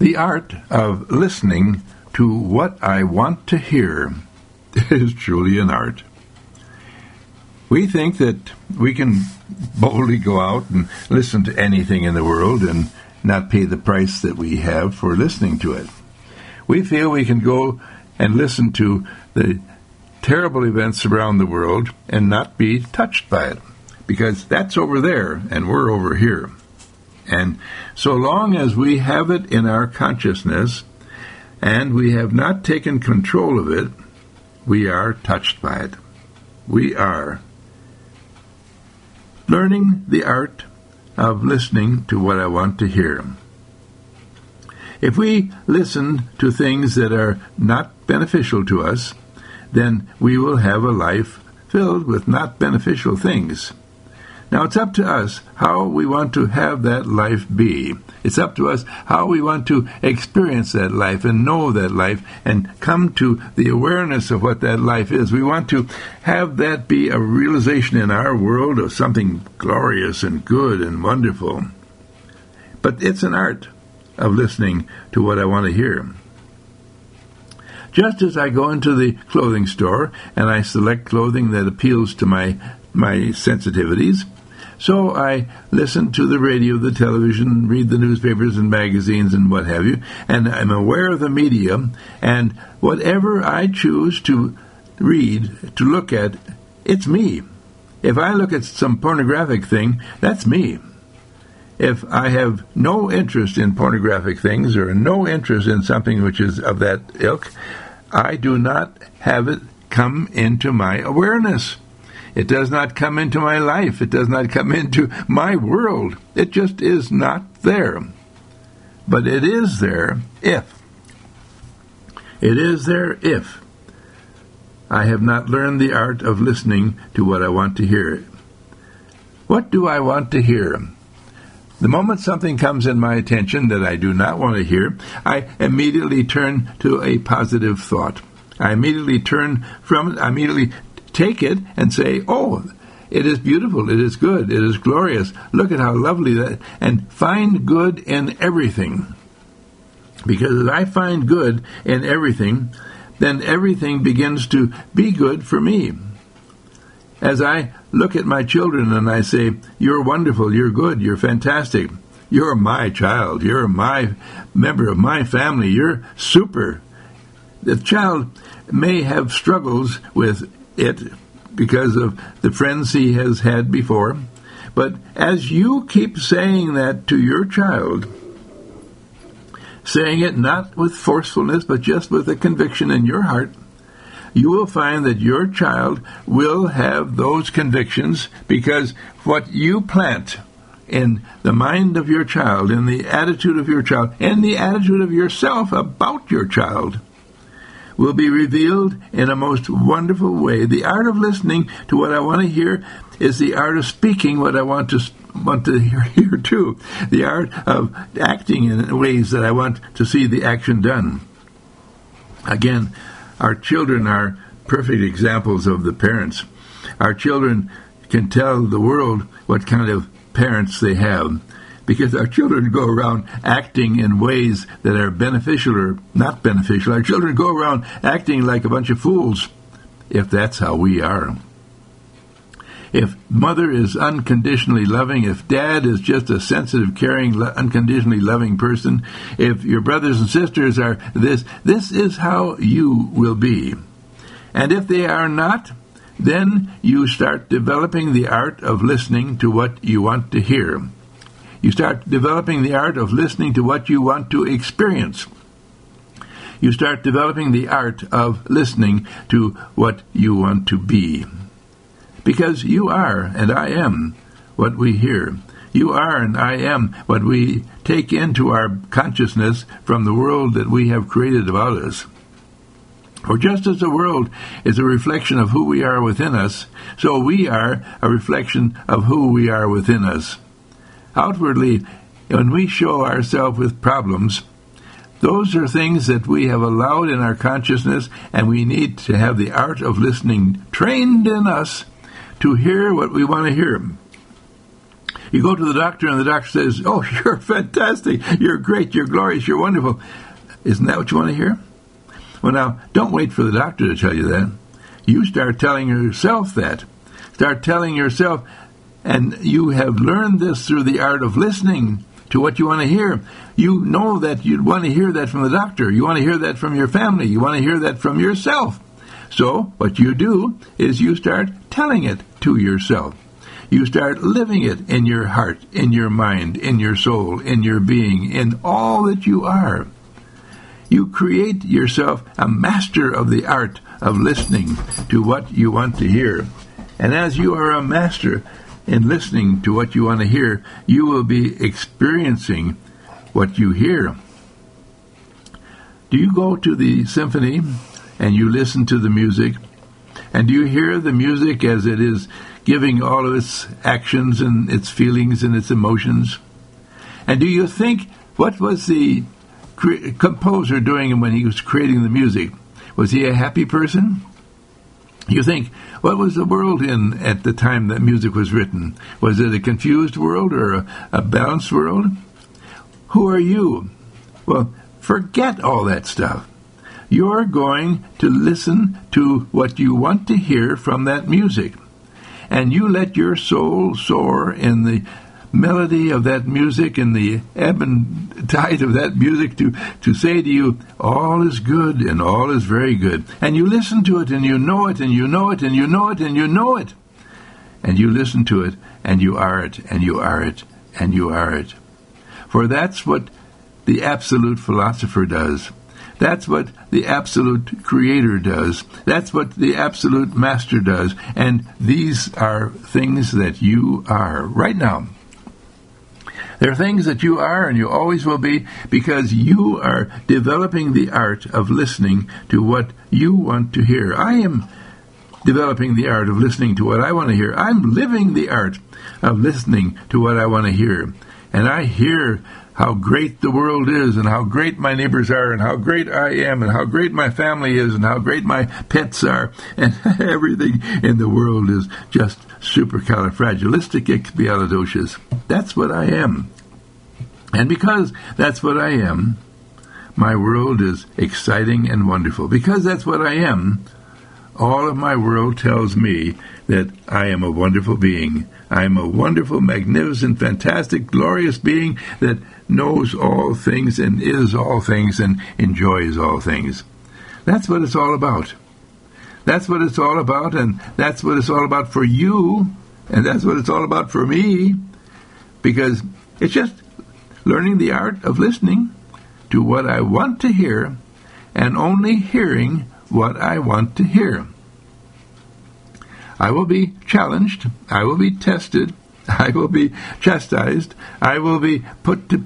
The art of listening to what I want to hear is truly an art. We think that we can boldly go out and listen to anything in the world and not pay the price that we have for listening to it. We feel we can go and listen to the terrible events around the world and not be touched by it, because that's over there and we're over here. And so long as we have it in our consciousness and we have not taken control of it, we are touched by it. We are learning the art of listening to what I want to hear. If we listen to things that are not beneficial to us, then we will have a life filled with not beneficial things. Now, it's up to us how we want to have that life be. It's up to us how we want to experience that life and know that life and come to the awareness of what that life is. We want to have that be a realization in our world of something glorious and good and wonderful. But it's an art of listening to what I want to hear. Just as I go into the clothing store and I select clothing that appeals to my sensitivities, so I listen to the radio, the television, read the newspapers and magazines and what have you, and I'm aware of the media, and whatever I choose to read, to look at, it's me. If I look at some pornographic thing, that's me. If I have no interest in pornographic things or no interest in something which is of that ilk, I do not have it come into my awareness. It does not come into my life. It does not come into my world. It just is not there. But it is there if. It is there if I have not learned the art of listening to what I want to hear. What do I want to hear? The moment something comes in my attention that I do not want to hear, I immediately turn to a positive thought. I immediately turn from it, I immediately take it and say, oh, it is beautiful, it is good, it is glorious, look at how lovely that, and find good in everything. Because if I find good in everything, then everything begins to be good for me. As I look at my children and I say, you're wonderful, you're good, you're fantastic, you're my child, you're my member of my family, you're super. The child may have struggles with it because of the friends he has had before, but as you keep saying that to your child, saying it not with forcefulness but just with a conviction in your heart, you will find that your child will have those convictions, because what you plant in the mind of your child, in the attitude of your child, and the attitude of yourself about your child will be revealed in a most wonderful way. The art of listening to what I want to hear is the art of speaking what I want to hear too. The art of acting in ways that I want to see the action done. Again, our children are perfect examples of the parents. Our children can tell the world what kind of parents they have, because our children go around acting in ways that are beneficial or not beneficial. Our children go around acting like a bunch of fools, if that's how we are. If mother is unconditionally loving, if dad is just a sensitive, caring, unconditionally loving person, if your brothers and sisters are this is how you will be. And if they are not, then you start developing the art of listening to what you want to hear. You start developing the art of listening to what you want to experience. You start developing the art of listening to what you want to be. Because you are, and I am, what we hear. You are, and I am, what we take into our consciousness from the world that we have created about us. For just as the world is a reflection of who we are within us, so we are a reflection of who we are within us. Outwardly, when we show ourselves with problems, those are things that we have allowed in our consciousness, and we need to have the art of listening trained in us to hear what we want to hear. You go to the doctor and the doctor says, oh, you're fantastic, you're great, you're glorious, you're wonderful. Isn't that what you want to hear? Well, now, don't wait for the doctor to tell you that. You start telling yourself that. Start telling yourself, and you have learned this through the art of listening to what you want to hear. You know that you'd want to hear that from the doctor. You want to hear that from your family. You want to hear that from yourself. So what you do is you start telling it to yourself. You start living it in your heart, in your mind, in your soul, in your being, in all that you are. You create yourself a master of the art of listening to what you want to hear. And as you are a master in listening to what you want to hear, you will be experiencing what you hear. Do you go to the symphony and you listen to the music? And do you hear the music as it is giving all of its actions and its feelings and its emotions? And do you think, what was the composer doing when he was creating the music? Was he a happy person? You think, what was the world in at the time that music was written? Was it a confused world or a balanced world? Who are you? Well, forget all that stuff. You're going to listen to what you want to hear from that music. And you let your soul soar in the melody of that music and the ebb and tide of that music to say to you, all is good and all is very good. And you listen to it and you know it and you know it and you know it and you know it. And you listen to it and you are it and you are it and you are it. For that's what the absolute philosopher does. That's what the absolute creator does. That's what the absolute master does. And these are things that you are right now. They're things that you are and you always will be, because you are developing the art of listening to what you want to hear. I am developing the art of listening to what I want to hear. I'm living the art of listening to what I want to hear. And I hear how great the world is and how great my neighbors are and how great I am and how great my family is and how great my pets are. And everything in the world is just supercalifragilisticexpialidocious. That's what I am. And because that's what I am, my world is exciting and wonderful. Because that's what I am, all of my world tells me that I am a wonderful being. I am a wonderful, magnificent, fantastic, glorious being that knows all things and is all things and enjoys all things. That's what it's all about. That's what it's all about, and that's what it's all about for you, and that's what it's all about for me, because it's just learning the art of listening to what I want to hear and only hearing what I want to hear. I will be challenged, I will be tested, I will be chastised, I will be put to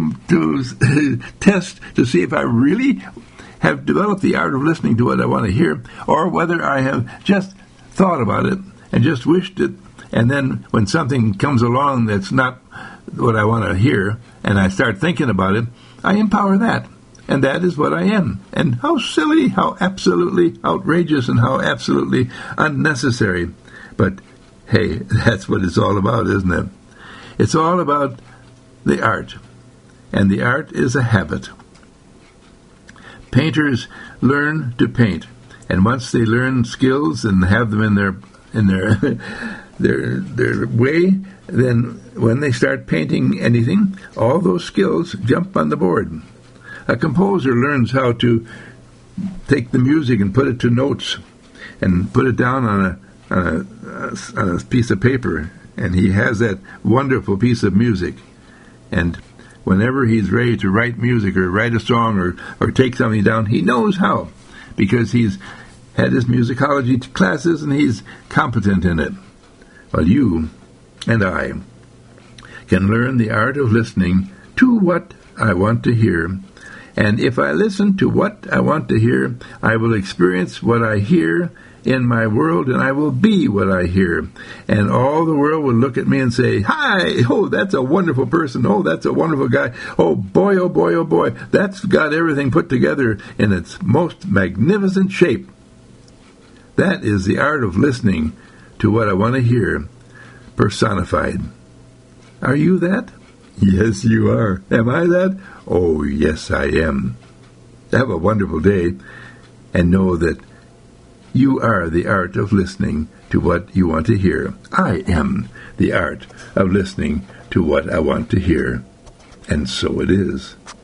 test to see if I really have developed the art of listening to what I want to hear, or whether I have just thought about it and just wished it, and then when something comes along that's not what I want to hear, and I start thinking about it, I empower that. And that is what I am. And how silly, how absolutely outrageous, and how absolutely unnecessary. But, hey, that's what it's all about, isn't it? It's all about the art. And the art is a habit. Painters learn to paint. And once they learn skills and have them in their their way, then when they start painting anything, all those skills jump on the board. A composer learns how to take the music and put it to notes and put it down on a piece of paper, and he has that wonderful piece of music. And whenever he's ready to write music or write a song or take something down, he knows how, because he's had his musicology classes and he's competent in it. Well, you and I can learn the art of listening to what I want to hear. And if I listen to what I want to hear, I will experience what I hear in my world, and I will be what I hear. And all the world will look at me and say, hi, oh, that's a wonderful person. Oh, that's a wonderful guy. Oh, boy, oh, boy, oh, boy. That's got everything put together in its most magnificent shape. That is the art of listening to what I want to hear personified. Are you that? Yes, you are. Am I that? Oh, yes, I am. Have a wonderful day, and know that you are the art of listening to what you want to hear. I am the art of listening to what I want to hear. And so it is.